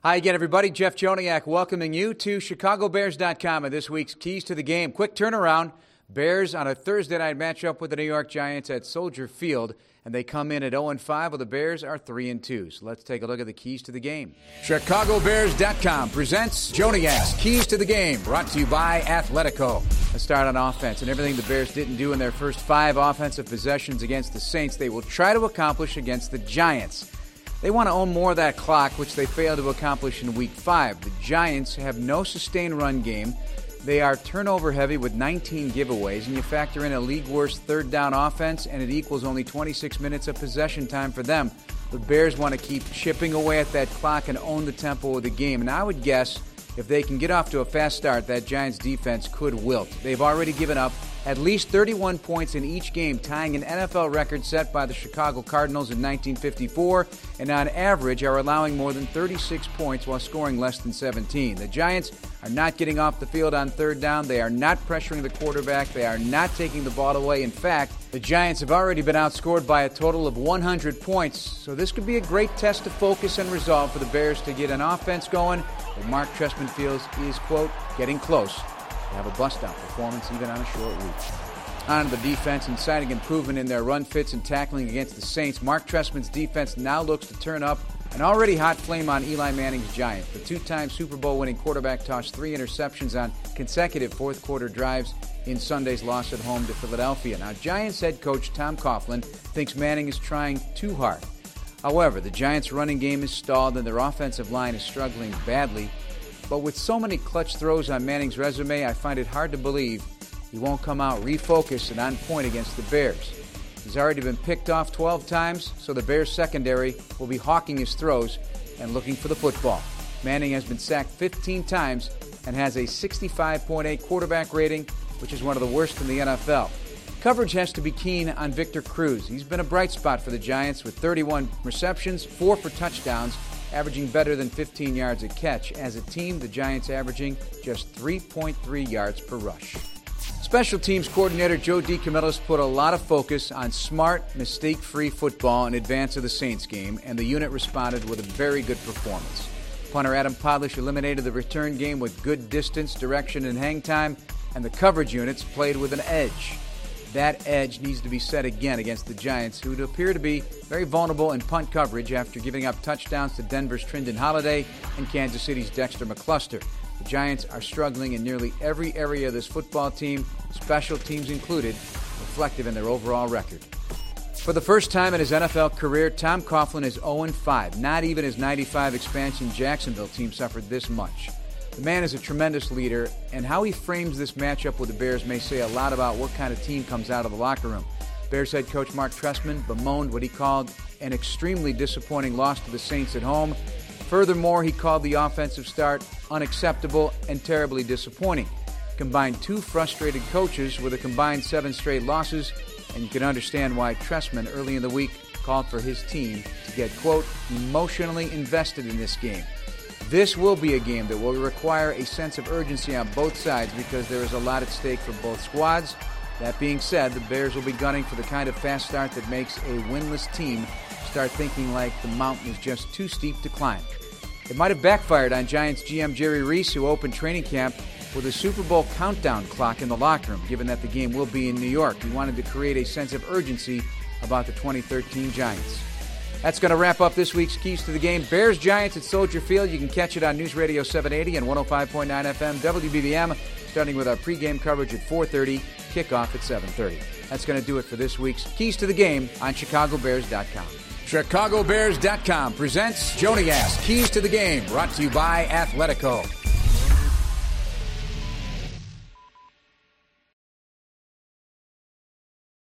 Hi again, everybody. Jeff Joniak welcoming you to ChicagoBears.com and this week's Keys to the Game. Quick turnaround. Bears on a Thursday night matchup with the New York Giants at Soldier Field, and they come in at 0-5, while the Bears are 3-2. So let's take a look at the keys to the game. ChicagoBears.com presents Joniak's Keys to the Game, brought to you by Athletico. Let's start on offense, and everything the Bears didn't do in their first 5 offensive possessions against the Saints, they will try to accomplish against the Giants. They want to own more of that clock, which they failed to accomplish in Week 5. The Giants have no sustained run game. They are turnover heavy with 19 giveaways, and you factor in a league-worst third down offense, and it equals only 26 minutes of possession time for them. The Bears want to keep chipping away at that clock and own the tempo of the game. And I would guess if they can get off to a fast start, that Giants defense could wilt. They've already given up at least 31 points in each game, tying an NFL record set by the Chicago Cardinals in 1954, and on average are allowing more than 36 points while scoring less than 17. The Giants are not getting off the field on third down. They are not pressuring the quarterback. They are not taking the ball away. In fact, the Giants have already been outscored by a total of 100 points, so this could be a great test of focus and resolve for the Bears to get an offense going that Mark Trestman feels is, quote, getting close to have a bust-out performance even on a short week. On to the defense, inciting improvement in their run fits and tackling against the Saints. Mark Trestman's defense now looks to turn up an already hot flame on Eli Manning's Giants. The two-time Super Bowl-winning quarterback tossed 3 interceptions on consecutive fourth-quarter drives in Sunday's loss at home to Philadelphia. Now, Giants head coach Tom Coughlin thinks Manning is trying too hard. However, the Giants' running game is stalled and their offensive line is struggling badly. But with so many clutch throws on Manning's resume, I find it hard to believe he won't come out refocused and on point against the Bears. He's already been picked off 12 times, so the Bears' secondary will be hawking his throws and looking for the football. Manning has been sacked 15 times and has a 65.8 quarterback rating, which is one of the worst in the NFL. Coverage has to be keen on Victor Cruz. He's been a bright spot for the Giants with 31 receptions, 4 for touchdowns, averaging better than 15 yards a catch. As a team, the Giants averaging just 3.3 yards per rush. Special teams coordinator Joe DeCamillis put a lot of focus on smart, mistake-free football in advance of the Saints game, and the unit responded with a very good performance. Punter Adam Podlish eliminated the return game with good distance, direction, and hang time, and the coverage units played with an edge. That edge needs to be set again against the Giants, who would appear to be very vulnerable in punt coverage after giving up touchdowns to Denver's Trindon Holiday and Kansas City's Dexter McCluster. The Giants are struggling in nearly every area of this football team, special teams included, reflective in their overall record. For the first time in his NFL career, Tom Coughlin is 0-5. Not even his 95 expansion Jacksonville team suffered this much. The man is a tremendous leader, and how he frames this matchup with the Bears may say a lot about what kind of team comes out of the locker room. Bears head coach Mark Trestman bemoaned what he called an extremely disappointing loss to the Saints at home. Furthermore, he called the offensive start unacceptable and terribly disappointing. Combine 2 frustrated coaches with a combined 7 straight losses, and you can understand why Trestman early in the week called for his team to get, quote, emotionally invested in this game. This will be a game that will require a sense of urgency on both sides because there is a lot at stake for both squads. That being said, the Bears will be gunning for the kind of fast start that makes a winless team start thinking like the mountain is just too steep to climb. It might have backfired on Giants GM Jerry Reese, who opened training camp with a Super Bowl countdown clock in the locker room, given that the game will be in New York. He wanted to create a sense of urgency about the 2013 Giants. That's going to wrap up this week's Keys to the Game. Bears-Giants at Soldier Field. You can catch it on News Radio 780 and 105.9 FM WBBM, starting with our pregame coverage at 4:30, kickoff at 7:30. That's going to do it for this week's Keys to the Game on ChicagoBears.com. ChicagoBears.com presents Joniak's Keys to the Game, brought to you by Athletico.